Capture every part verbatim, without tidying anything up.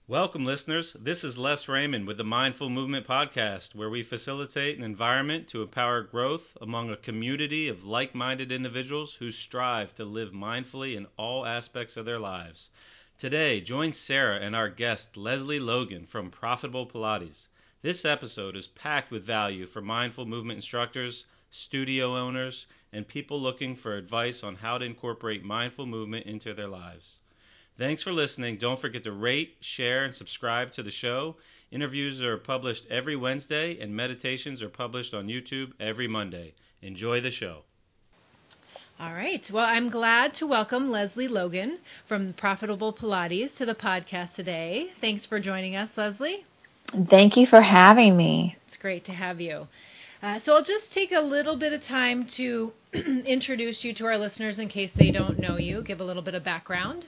Welcome, listeners. This is Les Raymond with the Mindful Movement Podcast, where we facilitate an environment to empower growth among a community of like-minded individuals who strive to live mindfully in all aspects of their lives. Today, join Sarah and our guest, Leslie Logan from Profitable Pilates. This episode is packed with value for mindful movement instructors, studio owners, and people looking for advice on how to incorporate mindful movement into their lives. Thanks for listening. Don't forget to rate, share, and subscribe to the show. Interviews are published every Wednesday, and meditations are published on YouTube every Monday. Enjoy the show. All right. Well, I'm glad to welcome Leslie Logan from Profitable Pilates to the podcast today. Thanks for joining us, Leslie. Thank you for having me. It's great to have you. Uh, so I'll just take a little bit of time to introduce you to our listeners in case they don't know you, give a little bit of background.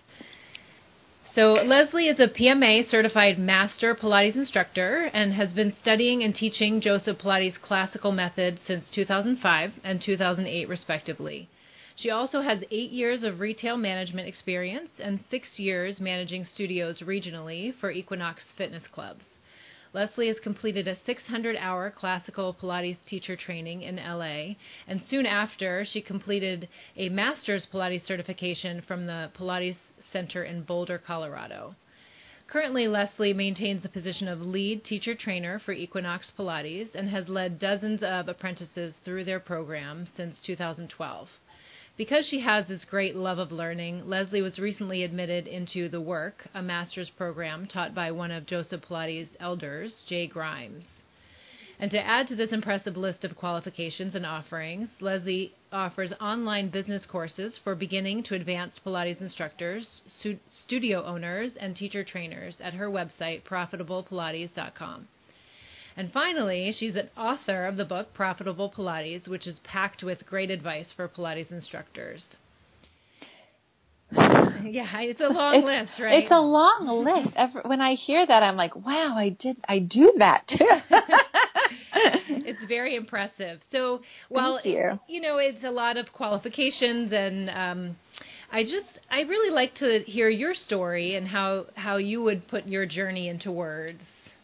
So Leslie is a P M A certified master Pilates instructor and has been studying and teaching Joseph Pilates' classical method since two thousand five and two thousand eight, respectively. She also has eight years of retail management experience and six years managing studios regionally for Equinox Fitness Clubs. Leslie has completed a six hundred hour classical Pilates teacher training in L A, and soon after, she completed a master's Pilates certification from the Pilates Center in Boulder, Colorado. Currently, Leslie maintains the position of lead teacher trainer for Equinox Pilates and has led dozens of apprentices through their program since two thousand twelve. Because she has this great love of learning, Leslie was recently admitted into The Work, a master's program taught by one of Joseph Pilates' elders, Jay Grimes. And to add to this impressive list of qualifications and offerings, Leslie offers online business courses for beginning to advanced Pilates instructors, stu- studio owners, and teacher trainers at her website, profitable pilates dot com. And finally, she's an author of the book Profitable Pilates, which is packed with great advice for Pilates instructors. Yeah, it's a long it's, list, right? It's a long list. Every, when I hear that, I'm like, wow, I did, I do that too. It's very impressive. So, well, Thank you. you know, it's a lot of qualifications, and um, I just, I really like to hear your story and how, how you would put your journey into words.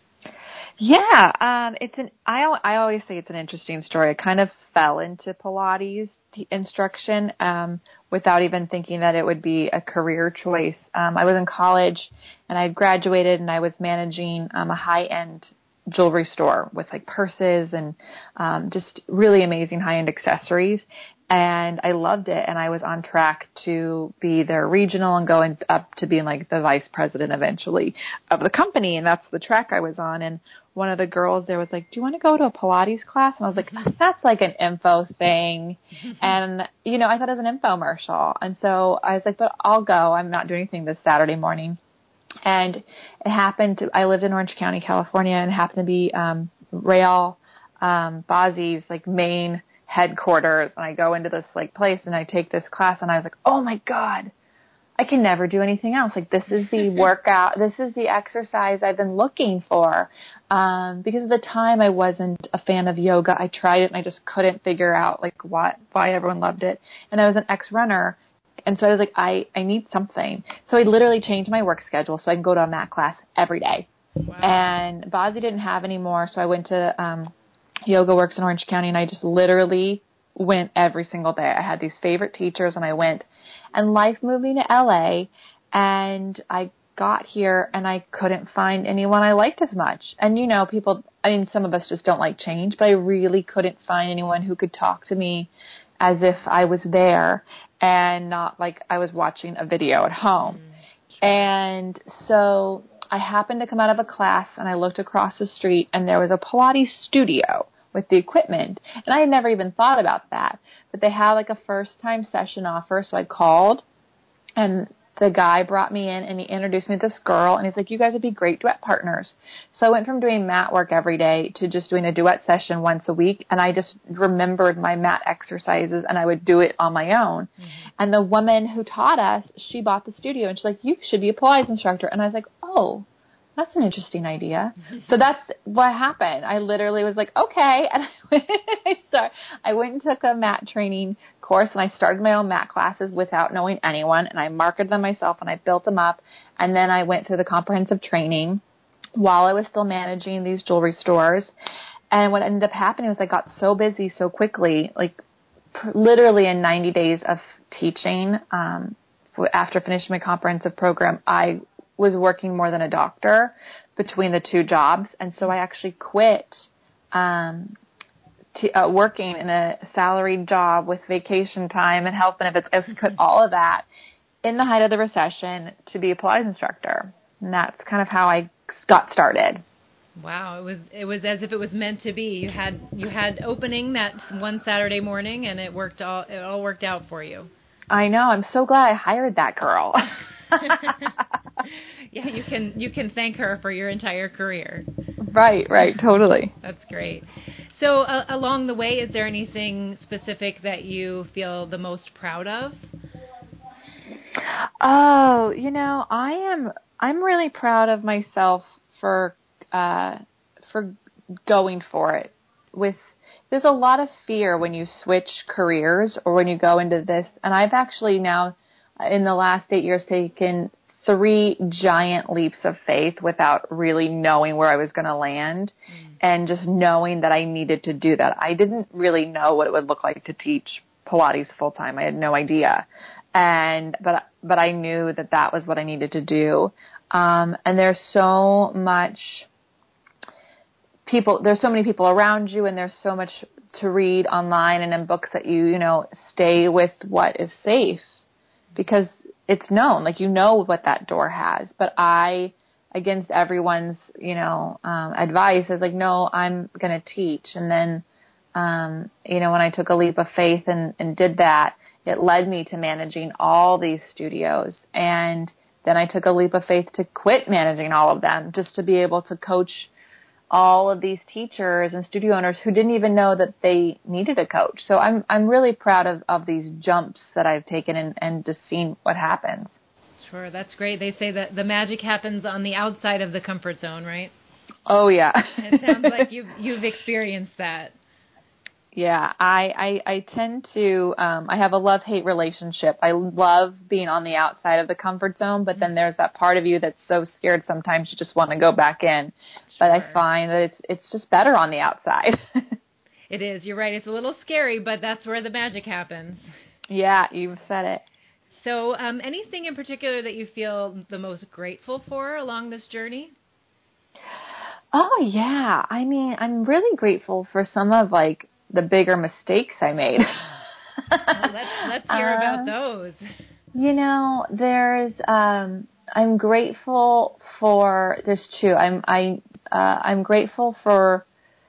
Yeah, um, it's an. I I always say it's an interesting story. I kind of fell into Pilates instruction um, without even thinking that it would be a career choice. Um, I was in college and I had graduated, and I was managing um, a high-end jewelry store with like purses and um, just really amazing high-end accessories. And I loved it, and I was on track to be their regional and going up to being like the vice president eventually of the company, and that's the track I was on. And one of the girls there was like, do you want to go to a Pilates class? And I was like, that's like an info thing. And, you know, I thought it was an infomercial. And so I was like, but I'll go. I'm not doing anything this Saturday morning. And it happened to, I lived in Orange County, California, and it happened to be um, Rael um, Bazzi's like main headquarters, and I go into this like place and I take this class, and I was like, oh my God, I can never do anything else. Like, this is the workout, this is the exercise I've been looking for. Um, because at the time I wasn't a fan of yoga. I tried it and I just couldn't figure out like what, why everyone loved it. And I was an ex-runner. And so I was like, I, I need something. So I literally changed my work schedule so I can go to a mat class every day. Wow. And Bazzi didn't have any more. So I went to, um, Yoga Works in Orange County, and I just literally went every single day. I had these favorite teachers, and I went. And life moved me to L A, and I got here, and I couldn't find anyone I liked as much. And, you know, people, I mean, some of us just don't like change, but I really couldn't find anyone who could talk to me as if I was there and not like I was watching a video at home. Mm, sure. And so I happened to come out of a class, and I looked across the street, and there was a Pilates studio with the equipment. And I had never even thought about that. But they had like a first-time session offer, so I called, and the guy brought me in, and he introduced me to this girl, and he's like, you guys would be great duet partners. So I went from doing mat work every day to just doing a duet session once a week, and I just remembered my mat exercises, and I would do it on my own. Mm-hmm. And the woman who taught us, she bought the studio, and she's like, you should be a Pilates instructor. And I was like, oh, that's an interesting idea. So that's what happened. I literally was like, okay. And I went, I, start, I went and took a mat training course, and I started my own mat classes without knowing anyone, and I marketed them myself, and I built them up. And then I went through the comprehensive training while I was still managing these jewelry stores. And what ended up happening was I got so busy so quickly, like pr- literally in ninety days of teaching, um, after finishing my comprehensive program, I was working more than a doctor between the two jobs. And so I actually quit um, t- uh, working in a salaried job with vacation time and health benefits. I quit all of that in the height of the recession to be a Pilates instructor. And that's kind of how I got started. Wow, it was it was as if it was meant to be. You had you had opening that one Saturday morning, and it worked all it all worked out for you. I know. I'm so glad I hired that girl. Yeah, you can you can thank her for your entire career. Right, right, totally. That's great. So uh, along the way, is there anything specific that you feel the most proud of? Oh, you know, I am I'm really proud of myself for uh for going for it. With there's a lot of fear when you switch careers or when you go into this, and I've actually now in the last eight years taken three giant leaps of faith without really knowing where I was going to land, mm. and just knowing that I needed to do that. I didn't really know what it would look like to teach Pilates full time. I had no idea. And, but, but I knew that that was what I needed to do. Um, and there's so much people, there's so many people around you, and there's so much to read online and in books that you, you know, stay with what is safe, because it's known, like, you know what that door has. But I, against everyone's, you know, um, advice, is like, no, I'm going to teach. And then, um, you know, when I took a leap of faith and, and did that, it led me to managing all these studios. And then I took a leap of faith to quit managing all of them, just to be able to coach all of these teachers and studio owners who didn't even know that they needed a coach. So I'm I'm really proud of, of these jumps that I've taken and, and just seen what happens. Sure, that's great. They say that the magic happens on the outside of the comfort zone, right? Oh, yeah. It sounds like you've, you've experienced that. Yeah, I, I, I tend to, um, I have a love-hate relationship. I love being on the outside of the comfort zone, but then there's that part of you that's so scared sometimes you just want to go back in. Sure. But I find that it's it's just better on the outside. It is. You're right. It's a little scary, but that's where the magic happens. Yeah, you've said it. So um, anything in particular that you feel the most grateful for along this journey? Oh, yeah. I mean, I'm really grateful for some of, like, the bigger mistakes I made. Well, let's, let's hear uh, about those. You know, there's, um, I'm grateful for, there's two. I'm, I, uh, I'm grateful for,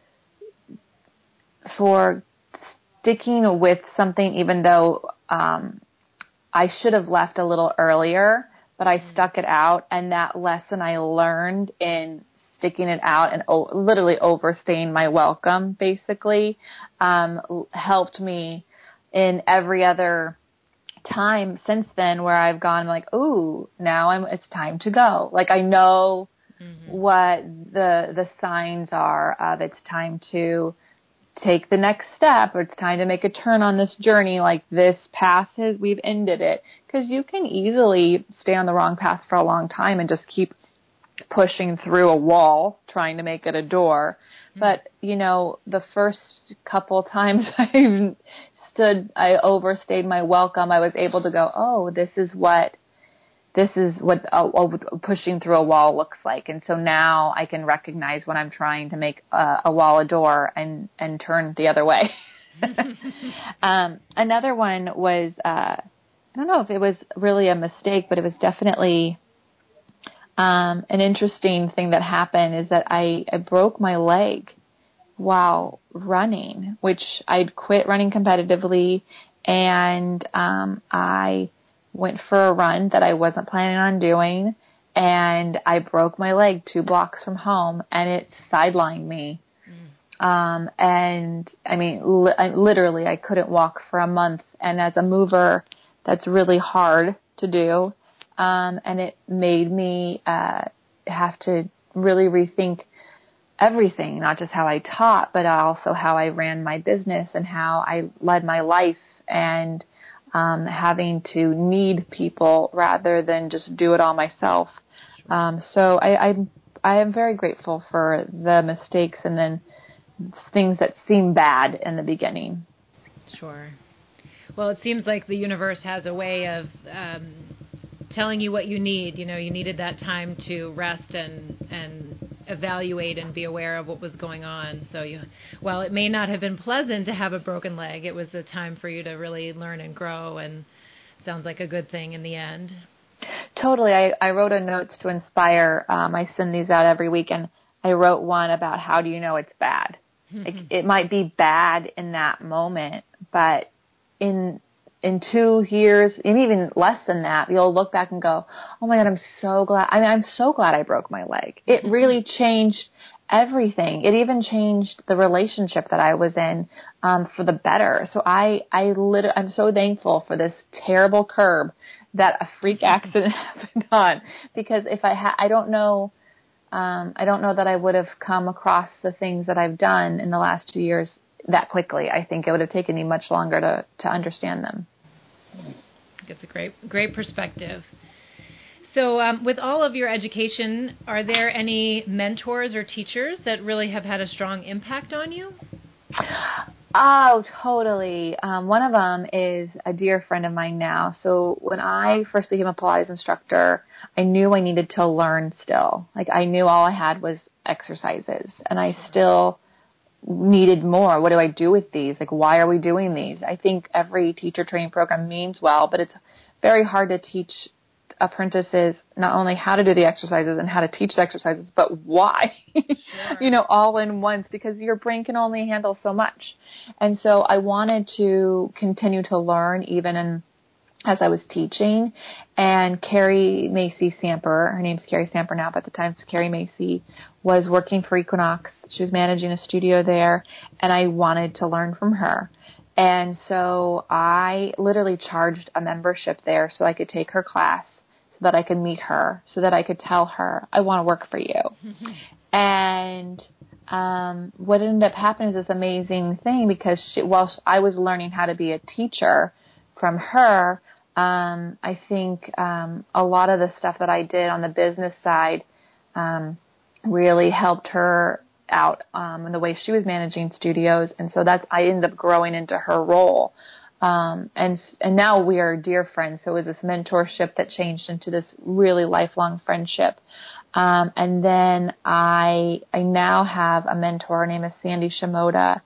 for sticking with something, even though, um, I should have left a little earlier, but I mm-hmm. stuck it out. And that lesson I learned in sticking it out and o- literally overstaying my welcome, basically, um, helped me in every other time since then where I've gone like, ooh, now I'm, it's time to go. Like, I know mm-hmm. what the, the signs are of it's time to take the next step, or it's time to make a turn on this journey. Like, this path has, we've ended it. 'Cause you can easily stay on the wrong path for a long time and just keep pushing through a wall, trying to make it a door. Mm-hmm. But, you know, the first couple times I stood, I overstayed my welcome, I was able to go, oh, this is what, this is what uh, pushing through a wall looks like. And so now I can recognize when I'm trying to make a, a wall a door and, and turn the other way. um, another one was, uh, I don't know if it was really a mistake, but it was definitely Um, an interesting thing that happened is that I, I broke my leg while running, which I'd quit running competitively, and um, I went for a run that I wasn't planning on doing, and I broke my leg two blocks from home, and it sidelined me. Mm. Um, and I mean, li- I, literally, I couldn't walk for a month, and as a mover, that's really hard to do. Um, and it made me uh, have to really rethink everything, not just how I taught, but also how I ran my business and how I led my life, and um, having to need people rather than just do it all myself. Um, so I, I, I am very grateful for the mistakes and then things that seem bad in the beginning. Sure. Well, it seems like the universe has a way of um, telling you what you need. You know, you needed that time to rest and and evaluate and be aware of what was going on. So you, while it may not have been pleasant to have a broken leg, it was a time for you to really learn and grow, and sounds like a good thing in the end. Totally. I, I wrote a Notes to Inspire. Um, I send these out every week, and I wrote one about how do you know it's bad? Like, it might be bad in that moment, but in in two years, and even less than that, you'll look back and go, oh my God, I'm so glad. I mean, I'm so glad I broke my leg. It really changed everything. It even changed the relationship that I was in um, for the better. So I, I lit- I'm so thankful for this terrible curb that a freak accident happened on, because if I had, I don't know, um, I don't know that I would have come across the things that I've done in the last two years that quickly. I think it would have taken me much longer to, to understand them. It's a great, great perspective. So um, with all of your education, are there any mentors or teachers that really have had a strong impact on you? Oh, totally. Um, one of them is a dear friend of mine now. So when I first became a Pilates instructor, I knew I needed to learn still. Like, I knew all I had was exercises, and I still needed more. What do I do with these? Like, why are we doing these? I think every teacher training program means well, but it's very hard to teach apprentices not only how to do the exercises and how to teach the exercises, but why, sure. you know, all in once, because your brain can only handle so much. And so I wanted to continue to learn even in as I was teaching. And Carrie Macy Samper, her name's Carrie Samper now, but at the time it was Carrie Macy, was working for Equinox. She was managing a studio there, and I wanted to learn from her. And so I literally charged a membership there so I could take her class, so that I could meet her, so that I could tell her, I want to work for you. Mm-hmm. And um, what ended up happening is this amazing thing, because she, while I was learning how to be a teacher from her, um, I think um, a lot of the stuff that I did on the business side um, really helped her out um, in the way she was managing studios, and so that's I ended up growing into her role. Um, and and now we are dear friends. So it was this mentorship that changed into this really lifelong friendship. Um, and then I I now have a mentor. Her name is Sandy Shimoda,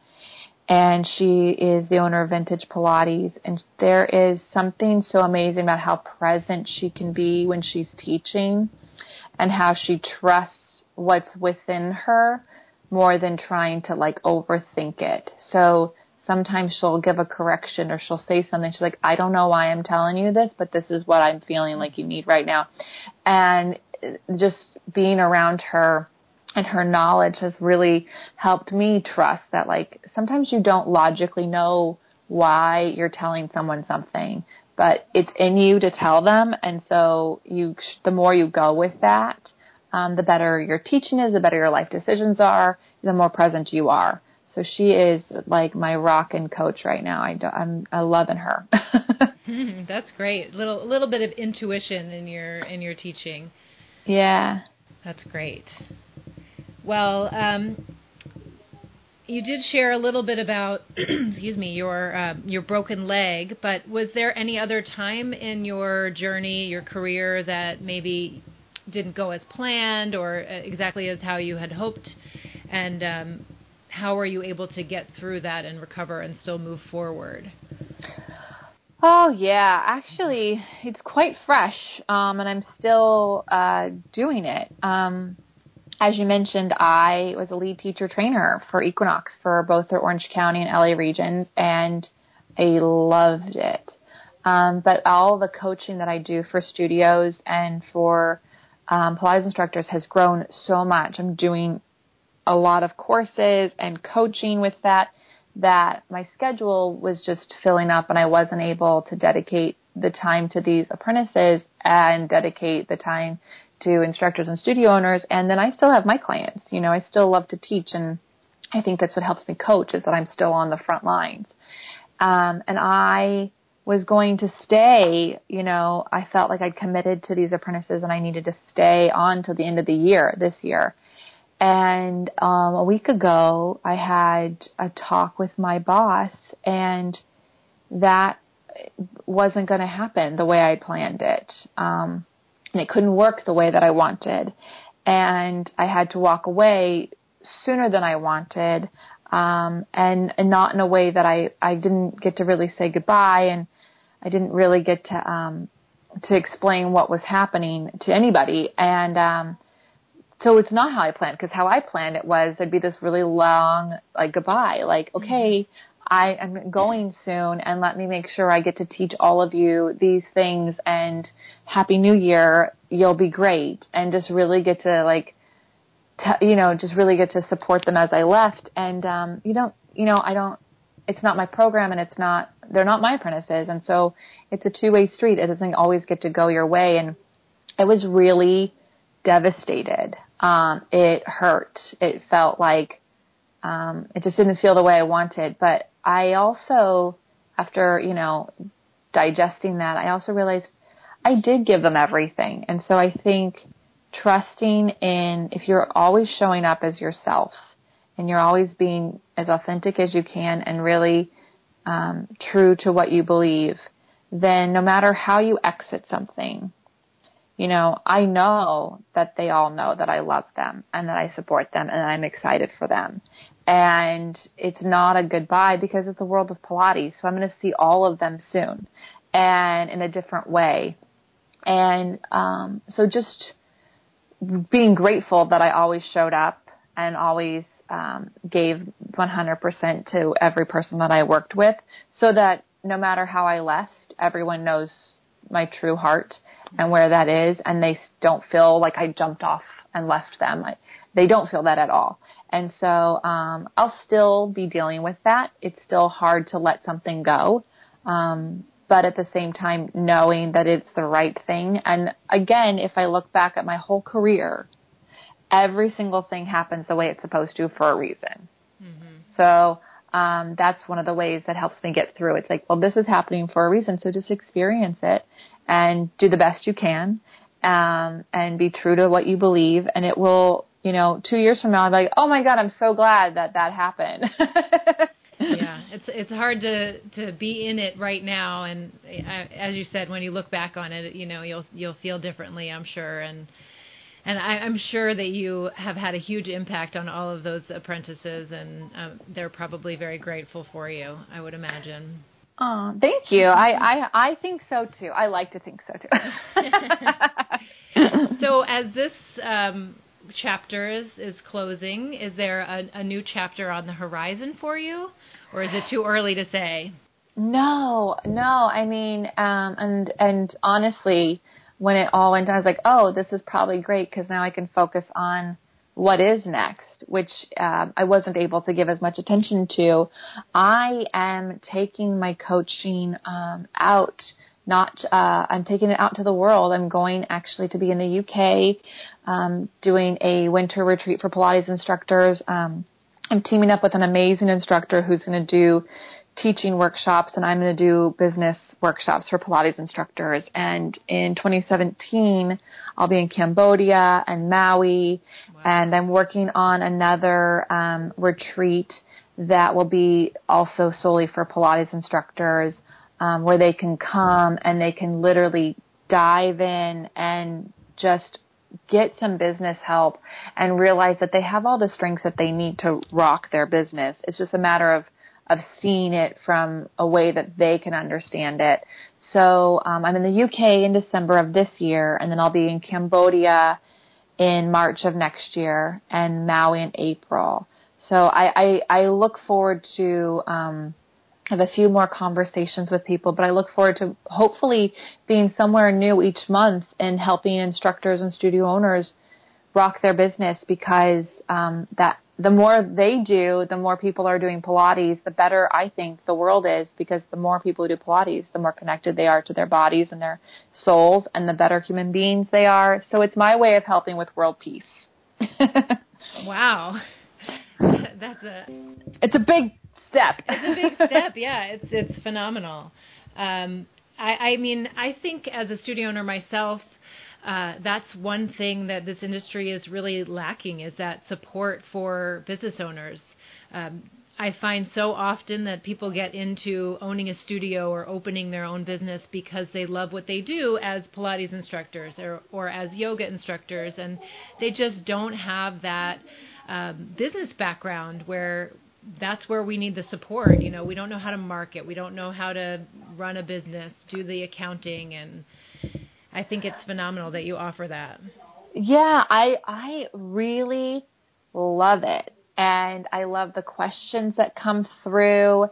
and she is the owner of Vintage Pilates. And there is something so amazing about how present she can be when she's teaching, and how she trusts what's within her more than trying to like overthink it. So sometimes she'll give a correction, or she'll say something. She's like, I don't know why I'm telling you this, but this is what I'm feeling like you need right now. And just being around her and her knowledge has really helped me trust that, like, sometimes you don't logically know why you're telling someone something, but it's in you to tell them. And so you, the more you go with that, um, the better your teaching is, the better your life decisions are, the more present you are. So she is like my rock and coach right now. I do, I'm I loving her. That's great. Little little bit of intuition in your in your teaching. Yeah, that's great. Well, um, you did share a little bit about excuse me your uh, your broken leg, but was there any other time in your journey, your career, that maybe didn't go as planned or exactly as how you had hoped? And um, how were you able to get through that and recover and still move forward? Oh, yeah. Actually, it's quite fresh, um, and I'm still uh, doing it. Um, as you mentioned, I was a lead teacher trainer for Equinox for both their Orange County and L A regions, and I loved it. Um, but all the coaching that I do for studios and for um, Pilates instructors has grown so much. I'm doing a lot of courses and coaching with that, that my schedule was just filling up, and I wasn't able to dedicate the time to these apprentices and dedicate the time to instructors and studio owners. And then I still have my clients. You know, I still love to teach, and I think that's what helps me coach, is that I'm still on the front lines. Um, and I was going to stay, you know, I felt like I'd committed to these apprentices and I needed to stay on till the end of the year, this year. And um, a week ago, I had a talk with my boss, and that wasn't going to happen the way I planned it. Um, and it couldn't work the way that I wanted. And I had to walk away sooner than I wanted, um, and, and not in a way that I, I didn't get to really say goodbye, and I didn't really get to um, to explain what was happening to anybody. And um, so it's not how I planned, because how I planned it was there'd be this really long, like, goodbye, like, okay, I am going soon, and let me make sure I get to teach all of you these things, and Happy New Year, you'll be great, and just really get to, like, t- you know, just really get to support them as I left. And um, you don't, you know, I don't, it's not my program, and it's not, they're not my apprentices, and so it's a two-way street. It doesn't always get to go your way, and I was really devastated. Um, it hurt. It felt like um, it just didn't feel the way I wanted. But I also, after, you know, digesting that, I also realized I did give them everything. And so I think trusting in, if you're always showing up as yourself and you're always being as authentic as you can and really um, true to what you believe, then no matter how you exit something, you know, I know that they all know that I love them and that I support them and I'm excited for them. And it's not a goodbye, because it's the world of Pilates. So I'm going to see all of them soon and in a different way. And um, so just being grateful that I always showed up and always um, gave one hundred percent to every person that I worked with, so that no matter how I left, everyone knows my true heart and where that is, and they don't feel like I jumped off and left them. I, they don't feel that at all. And so um, I'll still be dealing with that. It's still hard to let something go, um, but at the same time, knowing that it's the right thing. And again, if I look back at my whole career, every single thing happens the way it's supposed to for a reason. Mm-hmm. So um, that's one of the ways that helps me get through. It's like, well, this is happening for a reason, so just experience it and do the best you can, um, and be true to what you believe. And it will, you know, two years from now, I'll be like, oh my God, I'm so glad that that happened. Yeah, it's it's hard to, to be in it right now, and uh, as you said, when you look back on it, you know, you'll you'll feel differently, I'm sure, and and I, I'm sure that you have had a huge impact on all of those apprentices, and uh, they're probably very grateful for you, I would imagine. Oh, thank you. I, I I think so too. I like to think so too. So as this um, chapter is, is closing, is there a, a new chapter on the horizon for you, or is it too early to say? No, no. I mean, um, and and honestly, when it all went down, I was like, oh, this is probably great, because now I can focus on what is next, which um, I wasn't able to give as much attention to. I am taking my coaching um, out. Not, uh, I'm taking it out to the world. I'm going actually to be in the U K, um, doing a winter retreat for Pilates instructors. Um, I'm teaming up with an amazing instructor who's going to do teaching workshops, and I'm going to do business workshops for Pilates instructors. And in twenty seventeen, I'll be in Cambodia and Maui, wow. And I'm working on another um, retreat that will be also solely for Pilates instructors, um, where they can come and they can literally dive in and just get some business help and realize that they have all the strengths that they need to rock their business. It's just a matter of of seeing it from a way that they can understand it. So um, I'm in the U K in December of this year, and then I'll be in Cambodia in March of next year, and Maui in April. So I, I, I look forward to um, have a few more conversations with people, but I look forward to hopefully being somewhere new each month and helping instructors and studio owners rock their business, because um, that the more they do, the more people are doing Pilates, the better I think the world is, because the more people who do Pilates, the more connected they are to their bodies and their souls, and the better human beings they are. So it's my way of helping with world peace. Wow. That's a... It's a big step. It's a big step, yeah. It's it's phenomenal. Um, I, I mean, I think as a studio owner myself, Uh, that's one thing that this industry is really lacking, is that support for business owners. Um, I find so often that people get into owning a studio or opening their own business because they love what they do as Pilates instructors or, or as yoga instructors, and they just don't have that um, business background where that's where we need the support. You know, we don't know how to market. We don't know how to run a business, do the accounting, and I think it's phenomenal that you offer that. Yeah, I I really love it. And I love the questions that come through,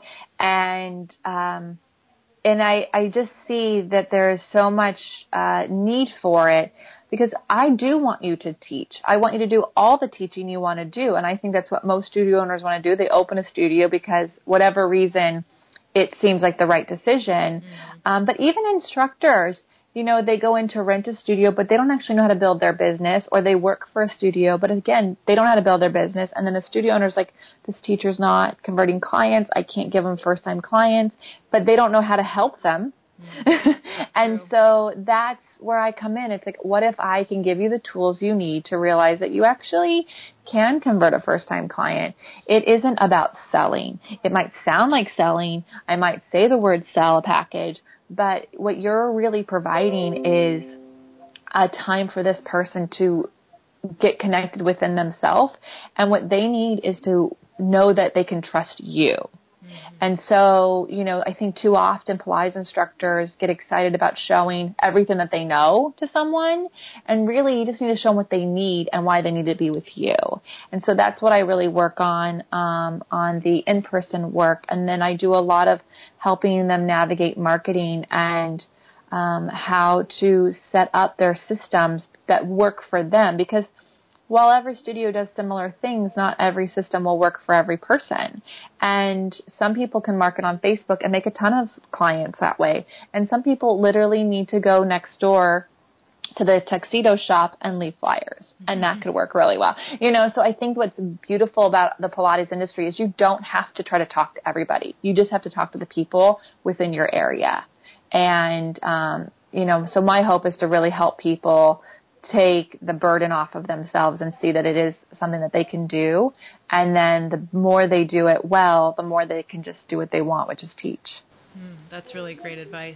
and um, and I, I just see that there is so much uh, need for it, because I do want you to teach. I want you to do all the teaching you want to do, and I think that's what most studio owners want to do. They open a studio because whatever reason it seems like the right decision. Mm-hmm. Um, but even instructors, you know, they go in to rent a studio, but they don't actually know how to build their business, or they work for a studio, but again, they don't know how to build their business. And then the studio owner's like, this teacher's not converting clients. I can't give them first-time clients, but they don't know how to help them. Mm-hmm. And True. So that's where I come in. It's like, what if I can give you the tools you need to realize that you actually can convert a first-time client? It isn't about selling. It might sound like selling. I might say the word sell a package, but what you're really providing is a time for this person to get connected within themselves. And what they need is to know that they can trust you. Mm-hmm. And so, you know, I think too often Pilates instructors get excited about showing everything that they know to someone. And really, you just need to show them what they need and why they need to be with you. And so that's what I really work on, um, on the in-person work. And then I do a lot of helping them navigate marketing and um, how to set up their systems that work for them. Because while every studio does similar things, not every system will work for every person. And some people can market on Facebook and make a ton of clients that way. And some people literally need to go next door to the tuxedo shop and leave flyers. Mm-hmm. And that could work really well. You know, so I think what's beautiful about the Pilates industry is you don't have to try to talk to everybody. You just have to talk to the people within your area. And, um, you know, so my hope is to really help people take the burden off of themselves and see that it is something that they can do. And then the more they do it well, the more they can just do what they want, which is teach. Mm, that's really great advice.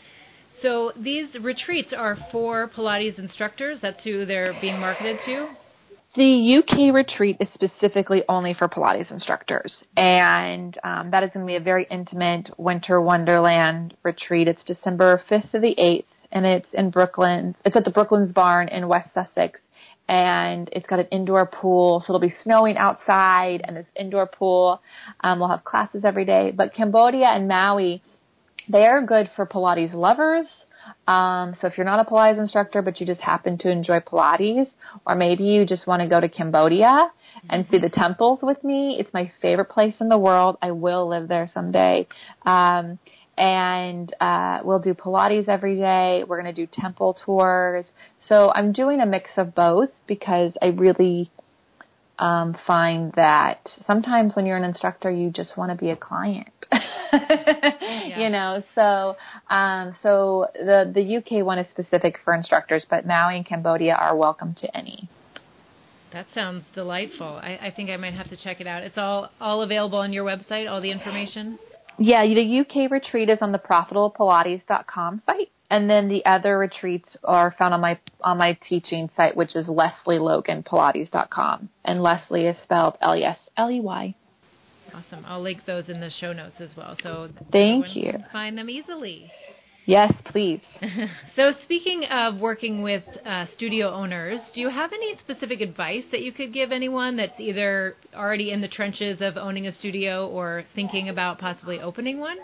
So these retreats are for Pilates instructors. That's who they're being marketed to? The U K retreat is specifically only for Pilates instructors. And um, that is going to be a very intimate winter wonderland retreat. It's December fifth to the eighth. And it's in Brooklyn. It's at the Brooklands Barn in West Sussex. And it's got an indoor pool. So it'll be snowing outside and this indoor pool. Um, we'll have classes every day. But Cambodia and Maui, they are good for Pilates lovers. Um, so if you're not a Pilates instructor, but you just happen to enjoy Pilates, or maybe you just want to go to Cambodia and mm-hmm. see the temples with me. It's my favorite place in the world. I will live there someday. Um, And uh, we'll do Pilates every day. We're going to do temple tours. So I'm doing a mix of both because I really um, find that sometimes when you're an instructor, you just want to be a client. yeah. You know, so um, so the, the U K one is specific for instructors, but Maui and Cambodia are welcome to any. That sounds delightful. I, I think I might have to check it out. It's all, all available on your website, all the information? Yeah, the U K retreat is on the profitable pilates dot com site, and then the other retreats are found on my on my teaching site, which is leslie logan pilates dot com, and Leslie is spelled L E S L E Y. Awesome. I'll link those in the show notes as well, so thank you. Can find them easily. Yes, please. So speaking of working with uh, studio owners, do you have any specific advice that you could give anyone that's either already in the trenches of owning a studio or thinking about possibly opening one?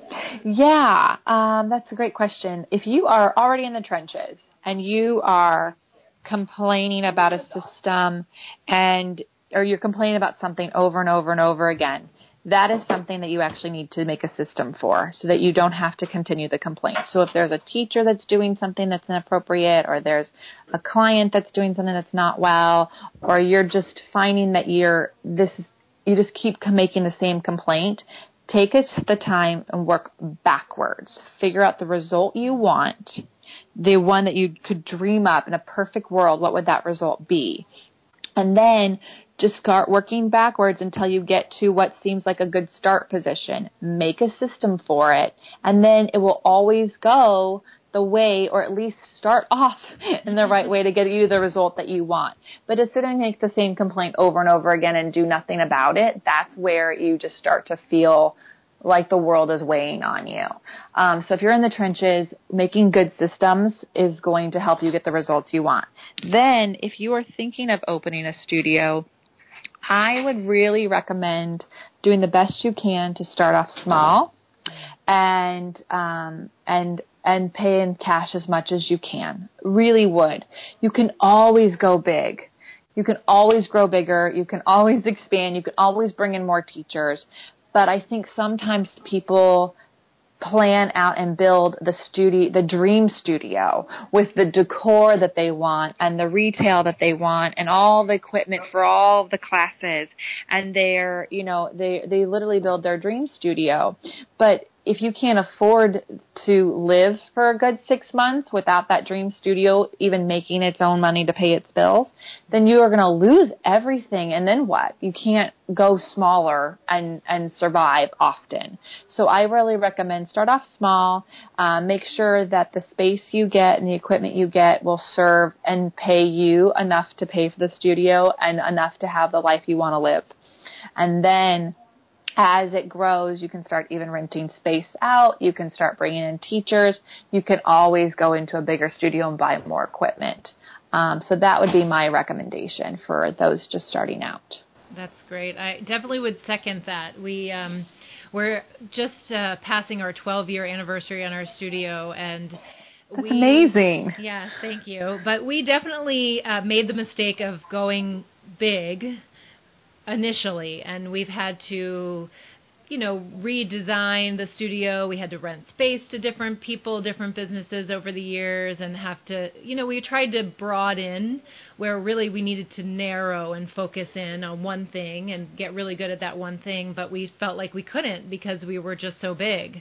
Yeah, um, that's a great question. If you are already in the trenches and you are complaining about a system and or you're complaining about something over and over and over again, that is something that you actually need to make a system for so that you don't have to continue the complaint. So if there's a teacher that's doing something that's inappropriate, or there's a client that's doing something that's not well, or you're just finding that you're this you just keep making the same complaint, take it the time and work backwards. Figure out the result you want, the one that you could dream up in a perfect world. What would that result be? And then just start working backwards until you get to what seems like a good start position. Make a system for it, and then it will always go the way, or at least start off in the right way to get you the result that you want. But to sit and make the same complaint over and over again and do nothing about it, that's where you just start to feel like the world is weighing on you. Um, so if you're in the trenches, making good systems is going to help you get the results you want. Then if you are thinking of opening a studio, I would really recommend doing the best you can to start off small and um, and and pay in cash as much as you can. Really would. You can always go big. You can always grow bigger. You can always expand. You can always bring in more teachers. But I think sometimes people plan out and build the studio, the dream studio, with the decor that they want and the retail that they want and all the equipment for all the classes. And they're, you know, they, they literally build their dream studio. But if you can't afford to live for a good six months without that dream studio even making its own money to pay its bills, then you are going to lose everything. And then what? You can't go smaller and, and survive often. So I really recommend start off small. Uh, make sure that the space you get and the equipment you get will serve and pay you enough to pay for the studio and enough to have the life you want to live. And then as it grows, you can start even renting space out. You can start bringing in teachers. You can always go into a bigger studio and buy more equipment. Um, so that would be my recommendation for those just starting out. That's great. I definitely would second that. We, um, we're just uh, passing our twelve-year anniversary on our studio, and That's we, amazing. Yeah, thank you. But we definitely uh, made the mistake of going big initially, and we've had to, you know, redesign the studio. We had to rent space to different people, different businesses over the years, and have to, you know, we tried to broaden where really we needed to narrow and focus in on one thing and get really good at that one thing, but we felt like we couldn't because we were just so big.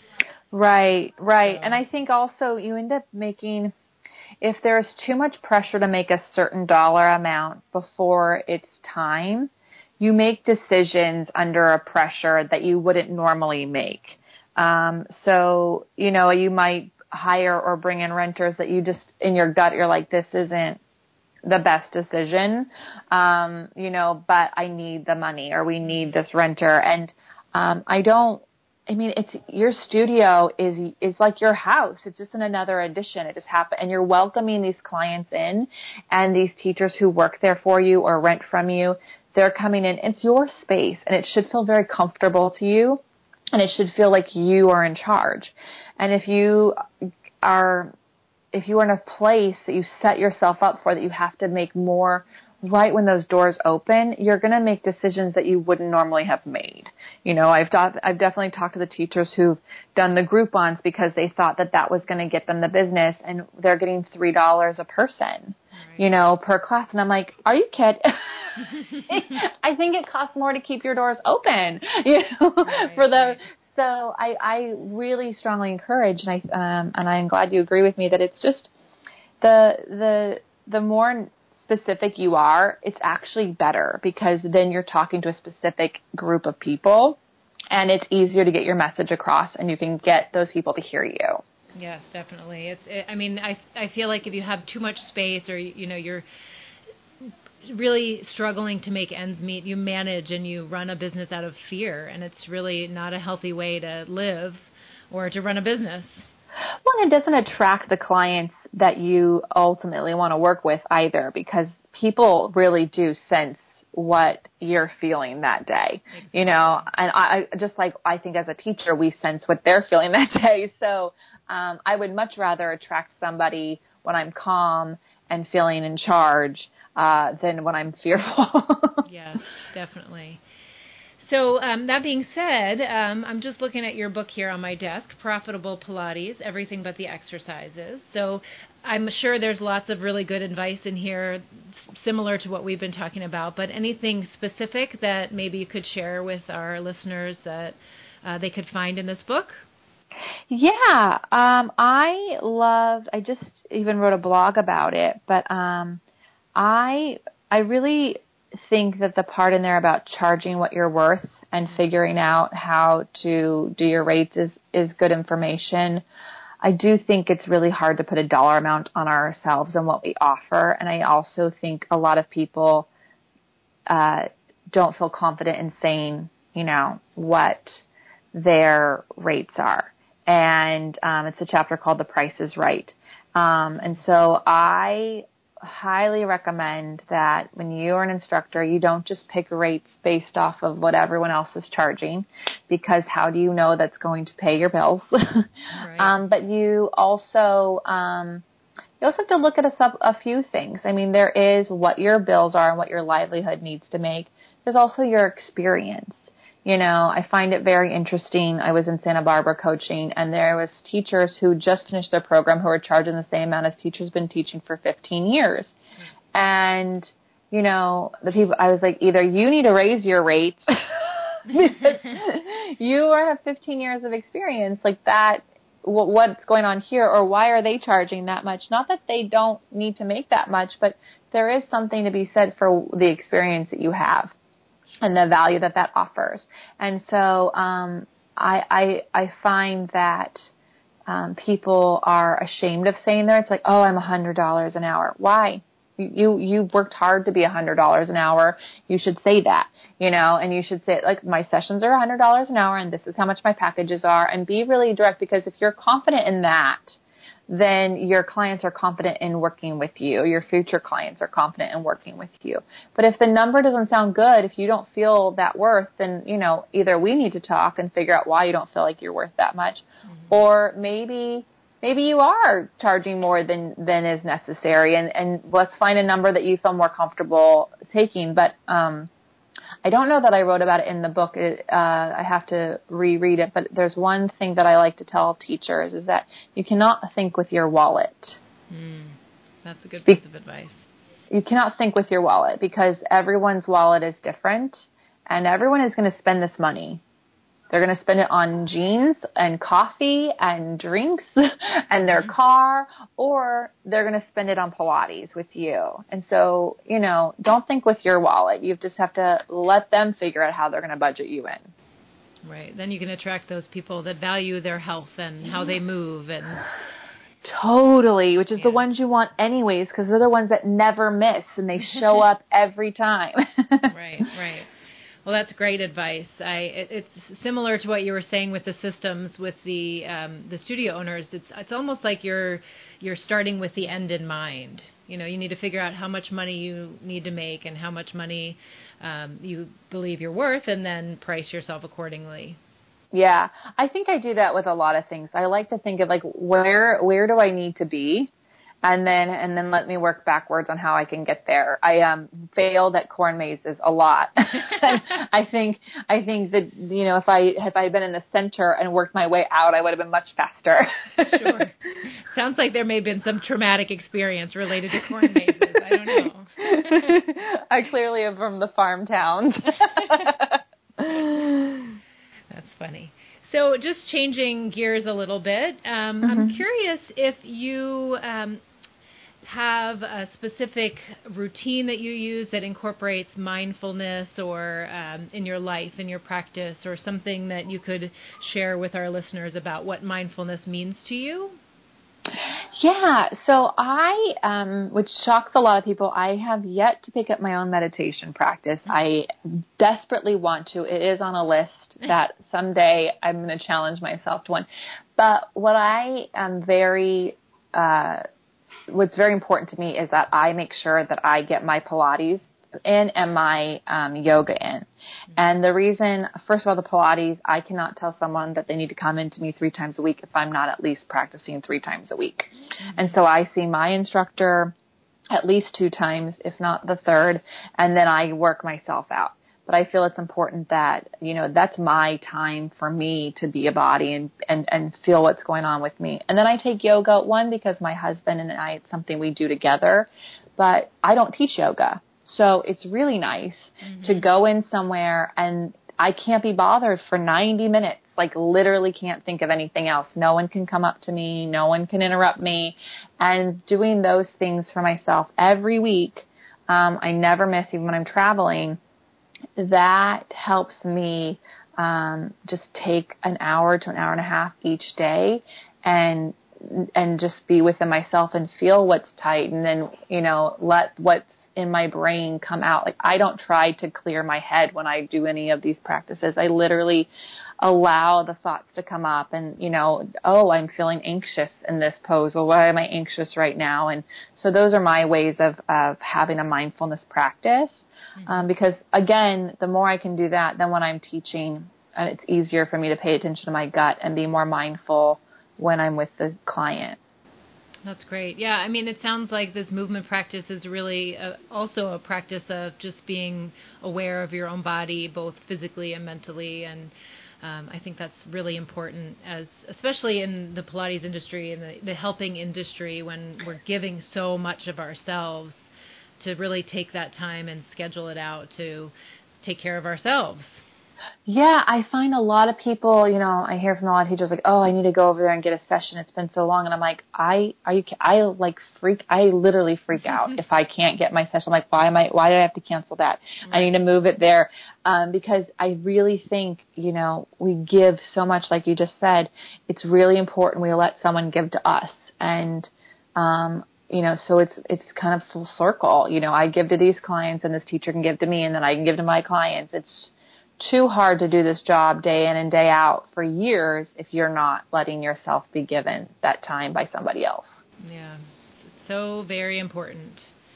Right, right. So. And I think also you end up making, if there's too much pressure to make a certain dollar amount before it's time, you make decisions under a pressure that you wouldn't normally make. Um, so, you know, you might hire or bring in renters that you just, in your gut, you're like, this isn't the best decision, um, you know, but I need the money, or we need this renter. And um, I don't, I mean, it's your studio is is like your house. It's just in another addition. It just happened, and you're welcoming these clients in, and these teachers who work there for you or rent from you. They're coming in. It's your space, and it should feel very comfortable to you, and it should feel like you are in charge. And if you are, if you are in a place that you set yourself up for, that you have to make more right when those doors open, you're going to make decisions that you wouldn't normally have made. You know, I've taught, I've definitely talked to the teachers who've done the Groupons because they thought that that was going to get them the business, and they're getting three dollars a person, right, you know, per class. And I'm like, are you kidding? I think it costs more to keep your doors open, you know, right, for the, right. So I, I really strongly encourage, and I, um, and I'm glad you agree with me, that it's just the, the, the more specific you are, it's actually better, because then you're talking to a specific group of people, and it's easier to get your message across, and you can get those people to hear you. Yes, definitely. It's, it, I mean, I, I feel like if you have too much space, or, you know, you're really struggling to make ends meet, you manage and you run a business out of fear, and it's really not a healthy way to live or to run a business. Well, it doesn't attract the clients that you ultimately want to work with either, because people really do sense what you're feeling that day, exactly. You know, and I just like, I think as a teacher, we sense what they're feeling that day. So um, I would much rather attract somebody when I'm calm and feeling in charge uh, than when I'm fearful. Yes, definitely. So um, that being said, um, I'm just looking at your book here on my desk, Profitable Pilates, Everything But the Exercises. So I'm sure there's lots of really good advice in here similar to what we've been talking about, but anything specific that maybe you could share with our listeners that uh, they could find in this book? Yeah, um, I love, I just even wrote a blog about it, but um, I I really think that the part in there about charging what you're worth and figuring out how to do your rates is, is good information. I do think it's really hard to put a dollar amount on ourselves and what we offer. And I also think a lot of people uh, don't feel confident in saying, you know, what their rates are. And um, it's a chapter called The Price is Right. Um, and so I highly recommend that when you're an instructor, you don't just pick rates based off of what everyone else is charging, because how do you know that's going to pay your bills? Right. um, but you also um, you also have to look at a, sub, a few things. I mean, there is what your bills are and what your livelihood needs to make. There's also your experience. You know, I find it very interesting. I was in Santa Barbara coaching, and there was teachers who just finished their program who were charging the same amount as teachers been teaching for fifteen years. Mm-hmm. And, you know, the people, I was like, either you need to raise your rates because you have fifteen years of experience, like that, what, what's going on here, or why are they charging that much? Not that they don't need to make that much, but there is something to be said for the experience that you have and the value that that offers. And so um, I, I I find that um, people are ashamed of saying that. It's like, oh, I'm one hundred dollars an hour. Why? You you worked hard to be one hundred dollars an hour. You should say that, you know, and you should say, like, my sessions are one hundred dollars an hour, and this is how much my packages are, and be really direct, because if you're confident in that, then your clients are confident in working with you. Your future clients are confident in working with you. But if the number doesn't sound good, if you don't feel that worth, then, you know, either we need to talk and figure out why you don't feel like you're worth that much, mm-hmm. or maybe maybe you are charging more than, than is necessary, and, and let's find a number that you feel more comfortable taking. But um, I don't know that I wrote about it in the book. It, uh, I have to reread it. But there's one thing that I like to tell teachers is that you cannot think with your wallet. Mm, that's a good piece Be- of advice. You cannot think with your wallet, because everyone's wallet is different, and everyone is going to spend this money. They're going to spend it on jeans and coffee and drinks and their car, or they're going to spend it on Pilates with you. And so, you know, don't think with your wallet. You just have to let them figure out how they're going to budget you in. Right. Then you can attract those people that value their health and how they move. And totally, which is yeah. the ones you want anyways, because they're the ones that never miss and they show up every time. Right, right. Well, that's great advice. I, it, it's similar to what you were saying with the systems with the um, the studio owners. It's it's almost like you're you're starting with the end in mind. You know, you need to figure out how much money you need to make and how much money um, you believe you're worth, and then price yourself accordingly. Yeah, I think I do that with a lot of things. I like to think of like where where do I need to be? And then, and then let me work backwards on how I can get there. I um failed at corn mazes a lot. I think, I think that, you know, if I, if I had been in the center and worked my way out, I would have been much faster. Sure. Sounds like there may have been some traumatic experience related to corn mazes. I don't know. I clearly am from the farm towns. That's funny. So just changing gears a little bit, um, mm-hmm. I'm curious if you um, have a specific routine that you use that incorporates mindfulness or um, in your life, in your practice, or something that you could share with our listeners about what mindfulness means to you. Yeah, so I, um, which shocks a lot of people, I have yet to pick up my own meditation practice. I desperately want to. It is on a list that someday I'm going to challenge myself to one. But what I am very, uh, what's very important to me is that I make sure that I get my Pilates in and my um, yoga in. And the reason, first of all, the Pilates, I cannot tell someone that they need to come into me three times a week if I'm not at least practicing three times a week. Mm-hmm. And so I see my instructor at least two times, if not the third, and then I work myself out. But I feel it's important that, you know, that's my time for me to be a body and, and, and feel what's going on with me. And then I take yoga, one, because my husband and I, it's something we do together, but I don't teach yoga. So it's really nice mm-hmm. to go in somewhere and I can't be bothered for ninety minutes, like literally can't think of anything else. No one can come up to me. No one can interrupt me. And doing those things for myself every week, um, I never miss, even when I'm traveling, that helps me um, just take an hour to an hour and a half each day and and just be within myself and feel what's tight and then, you know, let what's in my brain come out. Like, I don't try to clear my head when I do any of these practices. I literally allow the thoughts to come up and, you know, oh, I'm feeling anxious in this pose. Well, why am I anxious right now? And so those are my ways of, of having a mindfulness practice. Mm-hmm. Um, because again, the more I can do that, then when I'm teaching, uh, it's easier for me to pay attention to my gut and be more mindful when I'm with the client. That's great. Yeah, I mean, it sounds like this movement practice is really a, also a practice of just being aware of your own body, both physically and mentally. And um, I think that's really important, as especially in the Pilates industry and the, the helping industry, when we're giving so much of ourselves, to really take that time and schedule it out to take care of ourselves. Yeah, I find a lot of people, you know, I hear from a lot of teachers like, oh, I need to go over there and get a session. It's been so long. And I'm like, I, are you, I like freak, I literally freak out if I can't get my session. I'm like, why am I, why did I have to cancel that? Right. I need to move it there. Um, because I really think, you know, we give so much, like you just said. It's really important we let someone give to us. And, um, you know, so it's, it's kind of full circle. You know, I give to these clients and this teacher can give to me and then I can give to my clients. It's too hard to do this job day in and day out for years if you're not letting yourself be given that time by somebody else. Yeah, so very important.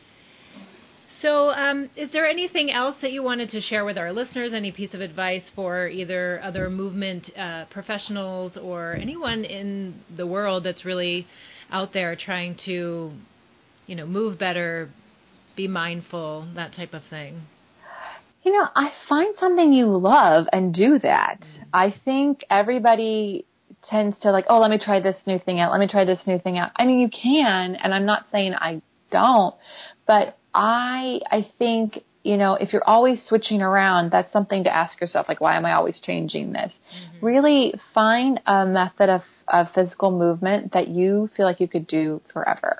So um, is there anything else that you wanted to share with our listeners, any piece of advice for either other movement uh, professionals or anyone in the world that's really out there trying to, you know, move better, be mindful, that type of thing? You know, I find something you love and do that. Mm-hmm. I think everybody tends to like, oh, let me try this new thing out. Let me try this new thing out. I mean, you can, and I'm not saying I don't, but I, I think, you know, if you're always switching around, that's something to ask yourself, like, why am I always changing this? Mm-hmm. Really find a method of, of physical movement that you feel like you could do forever.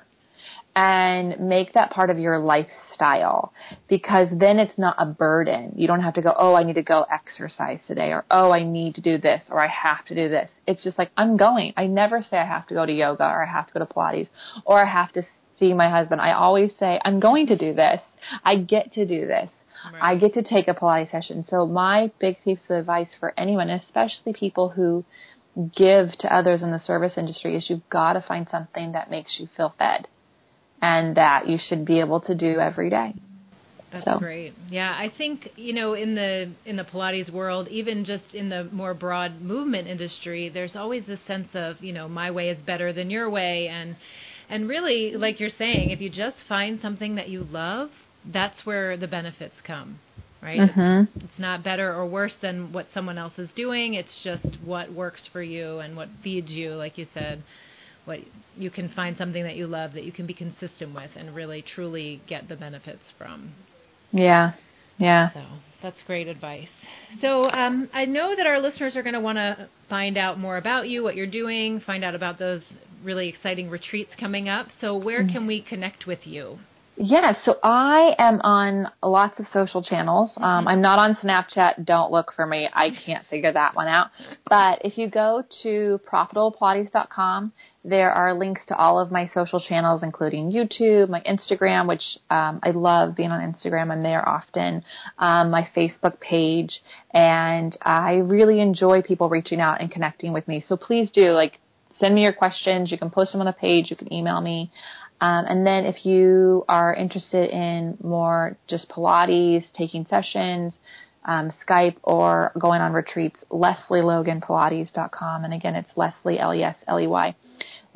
And make that part of your lifestyle, because then it's not a burden. You don't have to go, oh, I need to go exercise today, or oh, I need to do this, or I have to do this. It's just like, I'm going. I never say I have to go to yoga, or I have to go to Pilates, or I have to see my husband. I always say, I'm going to do this. I get to do this. Right. I get to take a Pilates session. So my big piece of advice for anyone, especially people who give to others in the service industry, is you've got to find something that makes you feel fed. And that you should be able to do every day. That's so. great. Yeah, I think, you know, in the in the Pilates world, even just in the more broad movement industry, there's always this sense of, you know, my way is better than your way. And and really, like you're saying, if you just find something that you love, that's where the benefits come, right? Mm-hmm. It's, it's not better or worse than what someone else is doing. It's just what works for you and what feeds you, like you said. What you can find something that you love that you can be consistent with and really truly get the benefits from. Yeah, yeah. So that's great advice. So um, I know that our listeners are going to want to find out more about you, what you're doing, find out about those really exciting retreats coming up. So where can we connect with you? Yeah, so I am on lots of social channels. Um, mm-hmm. I'm not on Snapchat. Don't look for me. I can't figure that one out. But if you go to profitable pilates dot com, there are links to all of my social channels, including YouTube, my Instagram, which um, I love being on Instagram. I'm there often, um, my Facebook page, and I really enjoy people reaching out and connecting with me. So please do, like, send me your questions. You can post them on the page. You can email me. Um, and then if you are interested in more just Pilates, taking sessions, um, Skype, or going on retreats, Leslie Logan Pilates dot com. And again, it's Leslie, L E S L E Y.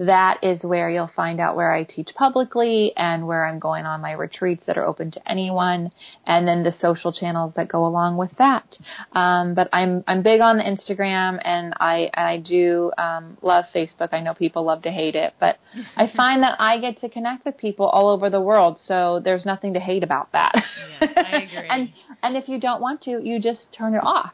that is where you'll find out where I teach publicly and where I'm going on my retreats that are open to anyone, and then the social channels that go along with that. Um, but I'm I'm big on the Instagram, and I I do um, love Facebook. I know people love to hate it, but I find that I get to connect with people all over the world, so there's nothing to hate about that. Yes, I agree. and and if you don't want to, you just turn it off.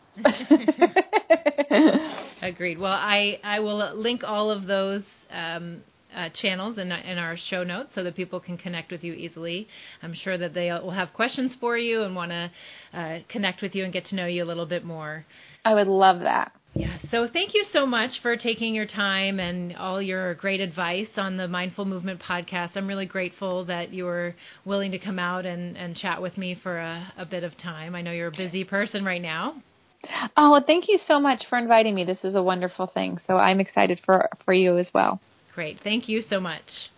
Agreed. Well, I, I will link all of those um, uh, channels in, in our show notes so that people can connect with you easily. I'm sure that they will have questions for you and want to uh, connect with you and get to know you a little bit more. I would love that. Yeah. So thank you so much for taking your time and all your great advice on the Mindful Movement podcast. I'm really grateful that you were willing to come out and, and chat with me for a, a bit of time. I know you're a busy person right now. Oh, well, thank you so much for inviting me. This is a wonderful thing. So I'm excited for, for you as well. Great. Thank you so much.